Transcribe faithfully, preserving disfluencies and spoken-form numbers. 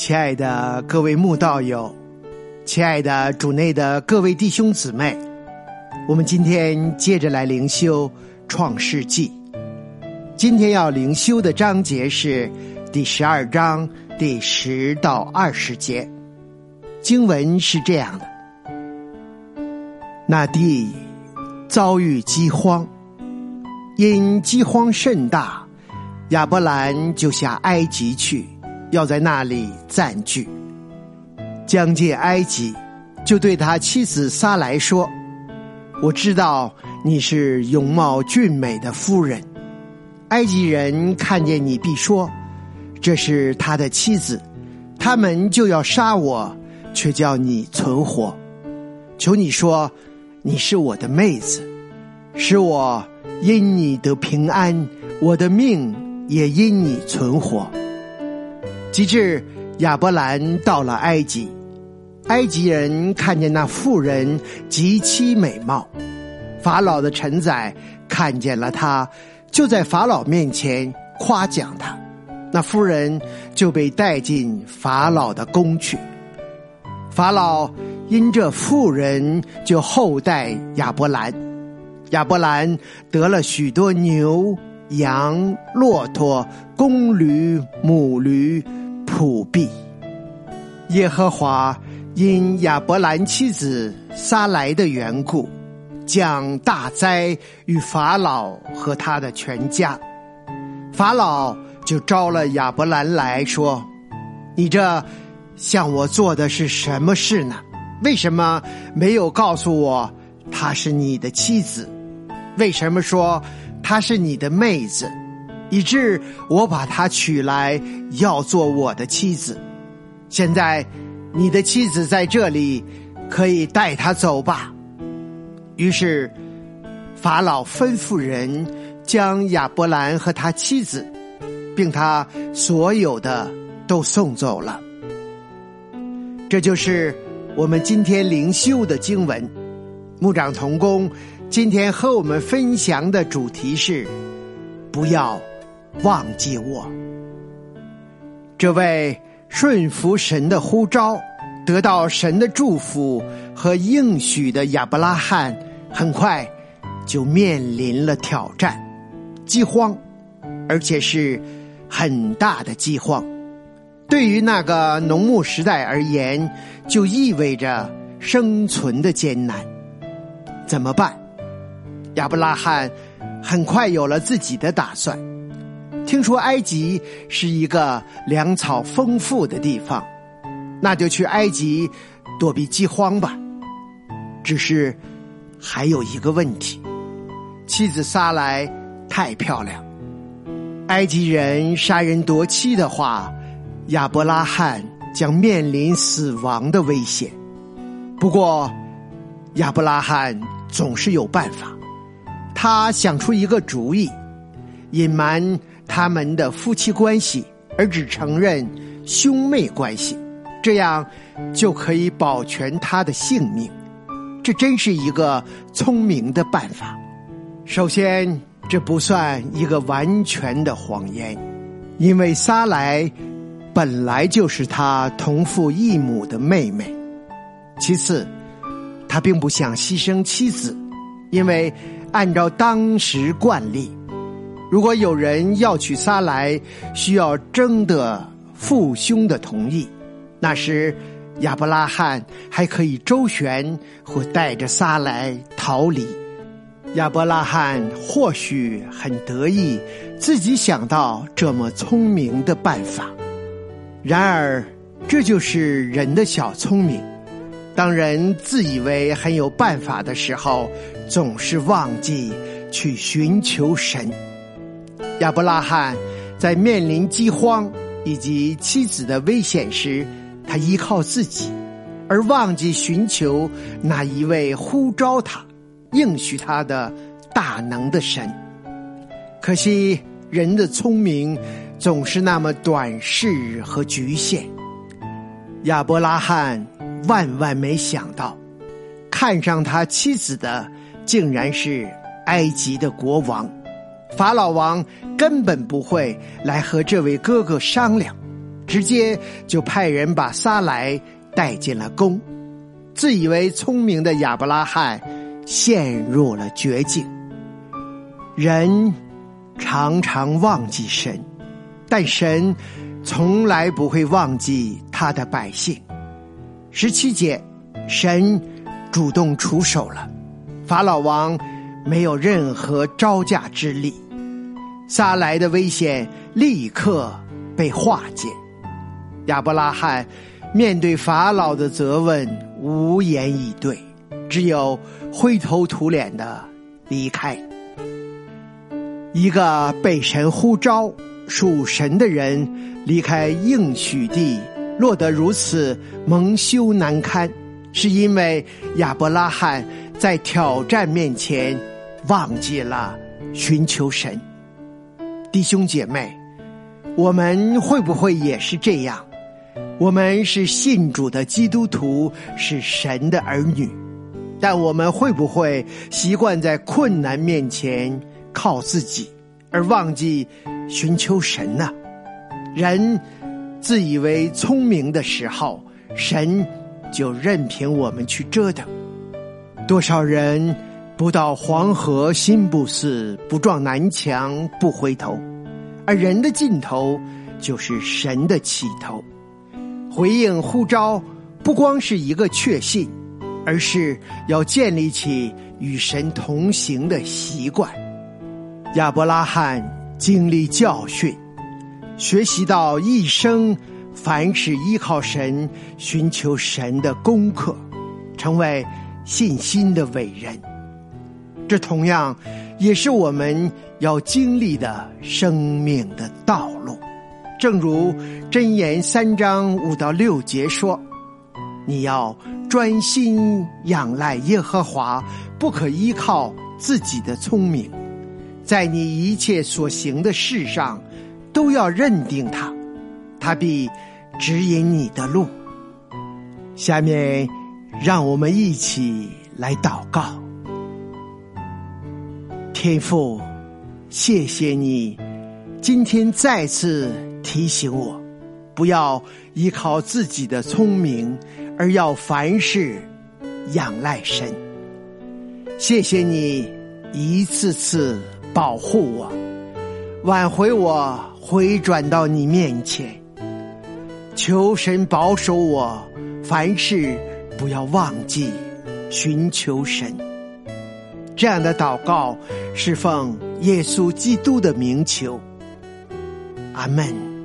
亲爱的各位慕道友，亲爱的主内的各位弟兄姊妹，我们今天接着来灵修创世纪。今天要灵修的章节是第十二章第十到二十节。经文是这样的：那地遭遇饥荒，因饥荒甚大，亚伯兰就下埃及去，要在那里暂居。将近埃及，就对他妻子撒来说：我知道你是容貌俊美的夫人，埃及人看见你必说，这是他的妻子，他们就要杀我，却叫你存活。求你说，你是我的妹子，使我因你得平安，我的命也因你存活。及至亚伯兰到了埃及，埃及人看见那妇人极其美貌，法老的臣宰看见了她，就在法老面前夸奖她，那妇人就被带进法老的宫去。法老因这妇人就厚待亚伯兰，亚伯兰得了许多牛、羊、骆驼、公驴、母驴、仆婢。耶和华因亚伯兰妻子撒来的缘故，降大灾与法老和他的全家。法老就招了亚伯兰来说：你这向我做的是什么事呢？为什么没有告诉我她是你的妻子？为什么说她是你的妹子，以致我把她娶来要做我的妻子？现在你的妻子在这里，可以带她走吧。于是法老吩咐人将亚伯兰和他妻子并他所有的都送走了。这就是我们今天灵修的经文。牧长同工今天和我们分享的主题是不要忘记我。这位顺服神的呼召，得到神的祝福和应许的亚伯拉罕，很快就面临了挑战，饥荒，而且是很大的饥荒。对于那个农牧时代而言，就意味着生存的艰难。怎么办？亚伯拉罕很快有了自己的打算。听说埃及是一个粮草丰富的地方，那就去埃及躲避饥荒吧。只是还有一个问题，妻子撒来太漂亮，埃及人杀人夺妻的话，亚伯拉罕将面临死亡的危险。不过亚伯拉罕总是有办法，他想出一个主意，隐瞒他们的夫妻关系，而只承认兄妹关系，这样就可以保全他的性命。这真是一个聪明的办法。首先，这不算一个完全的谎言，因为撒来本来就是他同父异母的妹妹。其次，他并不想牺牲妻子，因为按照当时惯例，如果有人要娶撒来，需要征得父兄的同意，那时亚伯拉罕还可以周旋或带着撒来逃离。亚伯拉罕或许很得意自己想到这么聪明的办法，然而这就是人的小聪明。当人自以为很有办法的时候，总是忘记去寻求神。亚伯拉罕在面临饥荒以及妻子的危险时，他依靠自己，而忘记寻求那一位呼召他、应许他的大能的神。可惜人的聪明总是那么短视和局限。亚伯拉罕万万没想到，看上他妻子的竟然是埃及的国王。法老王根本不会来和这位哥哥商量， 直接就派人把撒莱带进了宫。自以为聪明的亚伯拉罕陷入了绝境。人常常忘记神，但神从来不会忘记他的百姓。十七节，神主动出手了，法老王没有任何招架之力，撒莱的危险立刻被化解。亚伯拉罕面对法老的责问无言以对，只有灰头土脸的离开。一个被神呼召属神的人离开应许地，落得如此蒙羞难堪，是因为亚伯拉罕在挑战面前忘记了寻求神。弟兄姐妹，我们会不会也是这样？我们是信主的基督徒，是神的儿女，但我们会不会习惯在困难面前靠自己，而忘记寻求神呢？人自以为聪明的时候，神就任凭我们去折腾。多少人不到黄河心不死，不撞南墙不回头，而人的尽头就是神的起头。回应呼召不光是一个确信，而是要建立起与神同行的习惯。亚伯拉罕经历教训，学习到一生凡是依靠神寻求神的功课，成为信心的伟人。这同样也是我们要经历的生命的道路。正如箴言三章五到六节说，你要专心仰赖耶和华，不可依靠自己的聪明，在你一切所行的事上都要认定他，他必指引你的路。下面让我们一起来祷告。天父，谢谢你今天再次提醒我，不要依靠自己的聪明，而要凡事仰赖神。谢谢你一次次保护我，挽回我回转到你面前。求神保守我，凡事不要忘记寻求神。这样的祷告是奉耶稣基督的名求，阿们。